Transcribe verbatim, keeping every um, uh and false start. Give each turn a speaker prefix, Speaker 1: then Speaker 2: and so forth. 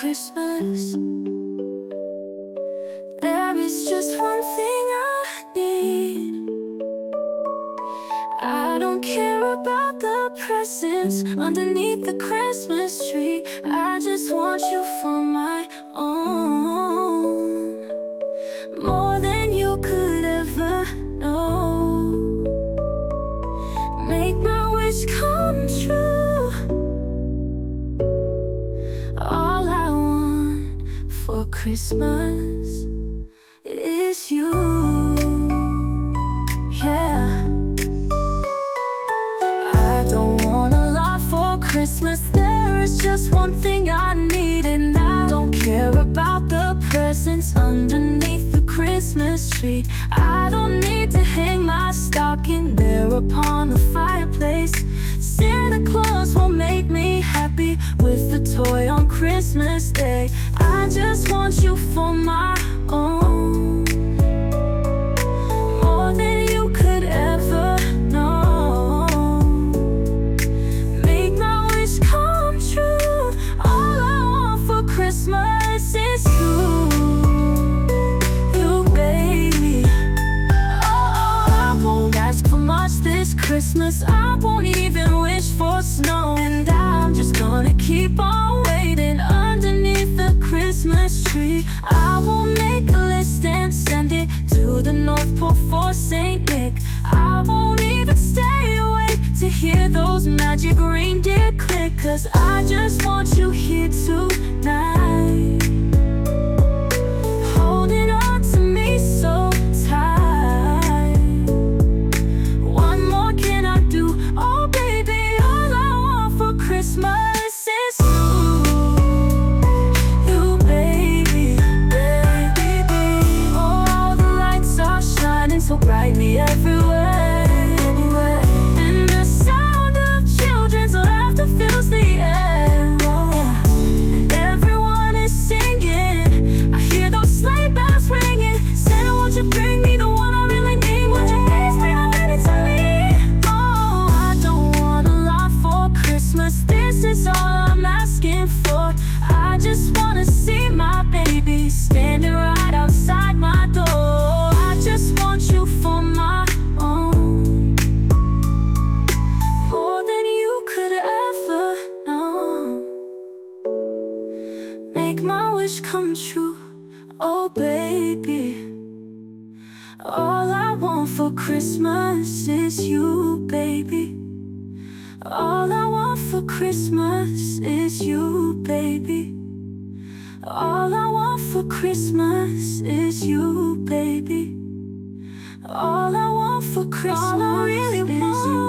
Speaker 1: Christmas. There is just one thing I need. I don't care about the presents underneath the Christmas tree. I just want you for my own, more than you could ever know. Make my wish come true. All I want for Christmas is you. Yeah, I don't want a lot for Christmas. There is just one thing I need, and I don't care about the presents underneath the Christmas tree. I don't need to hang my stocking there upon the fireplace. Santa Claus will make me happy with the toy on Christmas Day. I just want you for my own, more than you could ever know. Make my wish come true. All I want for Christmas is you, you baby. Oh, I won't ask for much this Christmas. I won't even wish for snow, and I'm just gonna keep on waiting underneath the Christmas tree. I will make a list and send it to the North Pole for Saint Nick. I won't even stay awake to hear those magic reindeer click, 'cause I just want you here tonight, holding on to me so tight. What more can I do? Oh baby, all I want for Christmas is you, you baby, baby, baby. Oh, all the lights are shining so brightly everywhere, everywhere. And the sound of children's laughter fills the air. Oh, and everyone is singing. I hear those sleigh bells ringing. Santa, won't you bring me the one I really need? Would you please bring a baby to me? Oh, I don't want a lot for Christmas. This is all I'm asking for. I just wanna see my baby standing right outside my door. I just want you for my own, more than you could ever know. Make my wish come true, oh baby. All I want for Christmas is you, baby. All I want for Christmas is you, baby. All I want for Christmas is you, baby. All I want for Christmas all I really is you.